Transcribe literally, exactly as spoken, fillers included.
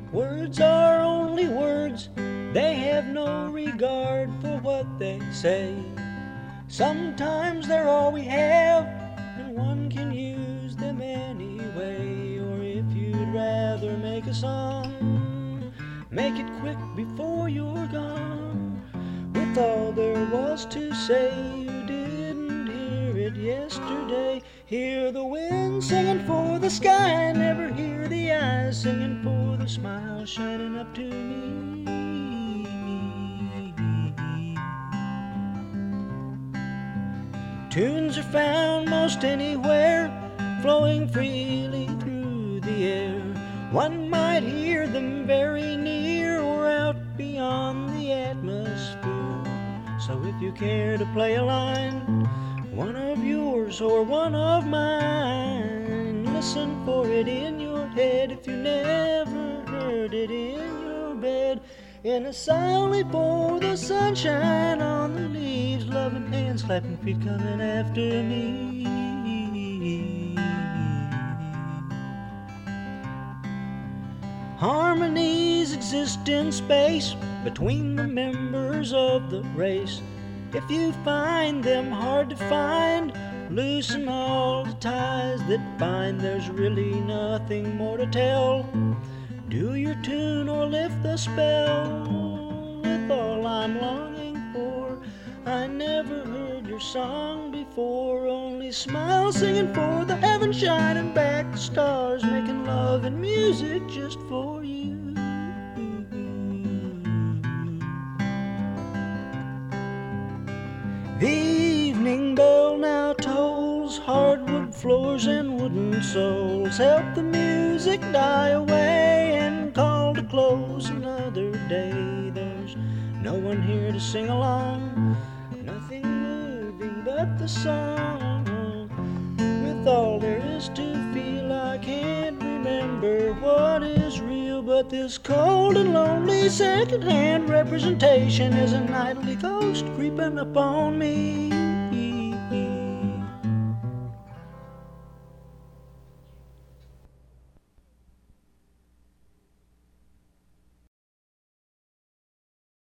Words are only words, they have no regard for what they say. Sometimes they're all we have, and one can use them anyway. Or if you'd rather make a song, make it quick before you're gone. With all there was to say, you didn't hear it yesterday. Hear the wind singing for the sky, never hear the eyes singing for the smile shining up to me. Tunes are found most anywhere, flowing freely through the air. One might hear them very near or out beyond the atmosphere. So if you care to play a line, one of yours or one of mine, listen for it in your head if you never heard it in your bed. In a sally for the sunshine on the leaves, loving hands, clapping feet coming after me. Harmonies exist in space between the members of the race. If you find them hard to find, loosen all the ties that bind. There's really nothing more to tell. Do your tune or lift the spell with all I'm longing for. I never heard your song before, only smile singing for the heaven shining back, the stars making love and music just for you. The evening bell now tolls, hardwood floors and wooden soles help the music die away and call to close another day. There's no one here to sing along, nothing moving but the song. With all there is to feel, I can't remember what is real, but this cold and lonely second-hand representation is a nightly ghost creeping upon me.